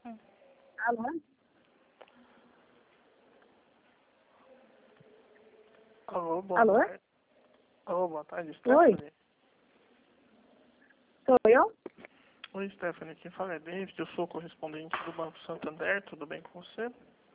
Alô? Alô, boa Alô? tarde. Alô, boa tarde, Oi, Stephanie. sou eu? Oi, Stephanie, quem fala é David, eu sou correspondente do Banco Santander, tudo bem com você?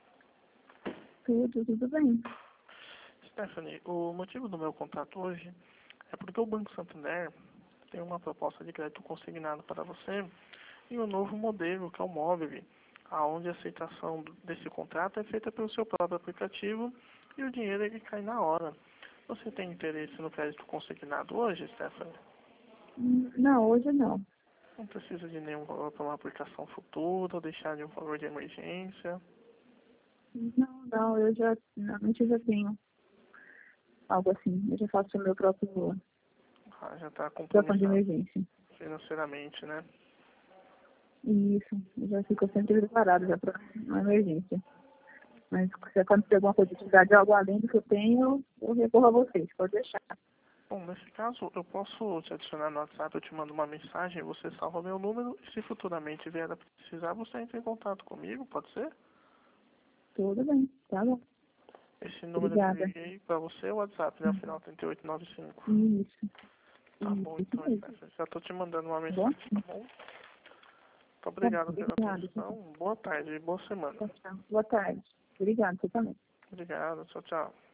Tudo bem. Stephanie, o motivo do meu contato hoje é porque o Banco Santander tem uma proposta de crédito consignado para você e um novo modelo, que é o Mobile, onde a aceitação desse contrato é feita pelo seu próprio aplicativo e o dinheiro ele cai na hora. Você tem interesse no crédito consignado hoje, Stephanie? Não, hoje não. Não precisa de nenhum valor para uma aplicação futura, ou deixar de um valor de emergência. Não, eu já, normalmente eu já tenho algo assim. Eu já faço o meu próprio Já está plano de compromissado emergência. financeiramente, né? Isso, eu já fico sempre preparado já para uma emergência. Mas se acontecer alguma coisa, precisar de algo além do que eu tenho, eu recorro a vocês, pode deixar. Bom, nesse caso, eu posso te adicionar no WhatsApp, eu te mando uma mensagem, você salva meu número e se futuramente vier a precisar, você entra em contato comigo, pode ser? Tudo bem, tá bom. Esse número que eu Obrigada. liguei para você é o WhatsApp, né? O final 3895. Isso, Tá bom, isso então, mesmo. já tô te mandando uma Tá bom? mensagem, tá bom? Muito Tá bom, obrigado pela obrigada. atenção, boa tarde e boa semana. Tchau, tchau. Boa tarde. Obrigada, você também. Obrigado, tchau, tchau.